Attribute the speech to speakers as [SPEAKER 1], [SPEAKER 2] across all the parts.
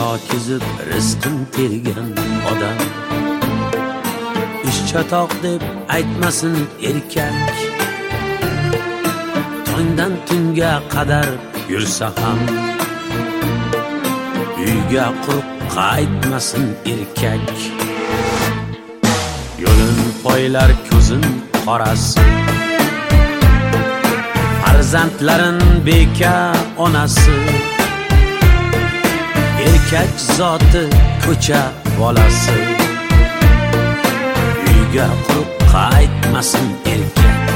[SPEAKER 1] kezib rizqin tergan odam. Ish chatoq deb aytmasin erkak, tongdan tunga qadar yursa ham uyga quruq qaytmasin erkak. Yo'lin poylar ko'zin qorasi, farzandlarin beka onasi. Erkak zoti ko'cha bolasi, uyga quruq qaytmasin erkak.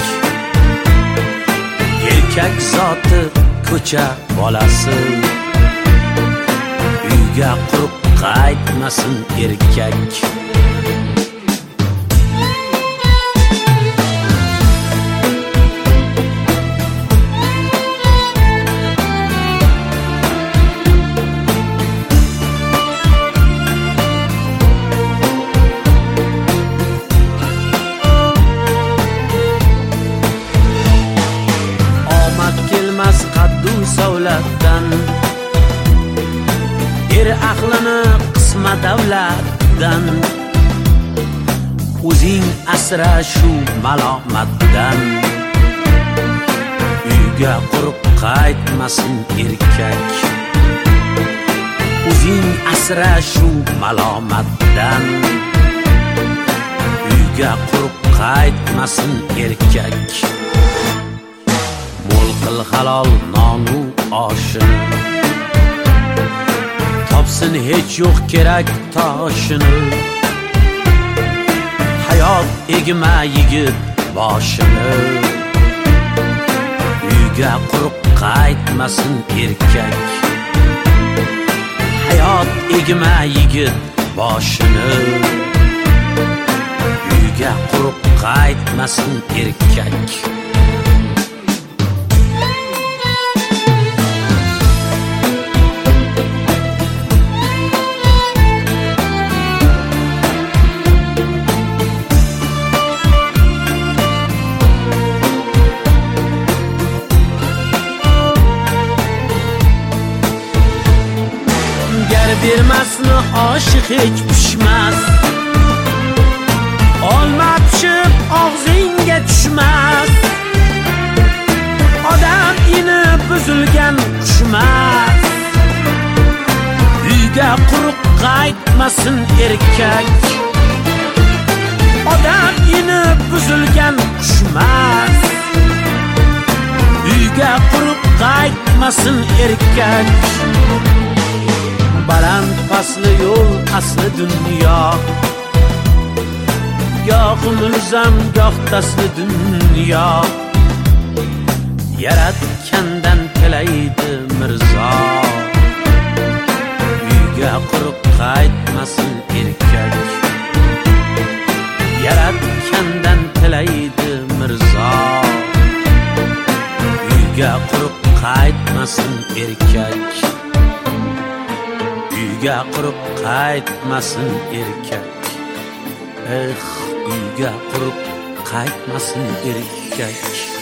[SPEAKER 1] Erkak zoti ko'cha bolasi, uyga quruq qaytmasin erkak. Savlatdan aqlini qisma davlatdan, o'zing asra shu malomatdan. Uyga quruq qaytmasin erkak, o'zing asra shu malomatdan. Uyga quruq qaytmasin erkak. Mo'l qil halol nonu oshini, topsin hech yo'q kerak toshini. Hayot egma yigit boshini, uyga quruq qaytmasin erkak. Hayot egma yigit boshini, uyga quruq qaytmasin erkak. Bermasni oshiq hech pishmas, olma pishib og'zingga tushmas. Odam ini buzilgan qushmas, uyga quruq qaytmasin erkak. Odam ini buzilgan qushmas, uyga quruq qaytmasin erkak. Baland pasli yo'l asli dunyo, goh mulzam goh tasli dunyo. Yaratgandan tilaydi mirzo, uyga quruq qaytmasin erkak. Yaratgandan tilaydi mirzo, uyga quruq qaytmasin erkak. Uyga quruq qaytmasin erkak. Uyga quruq qaytmasin erkak.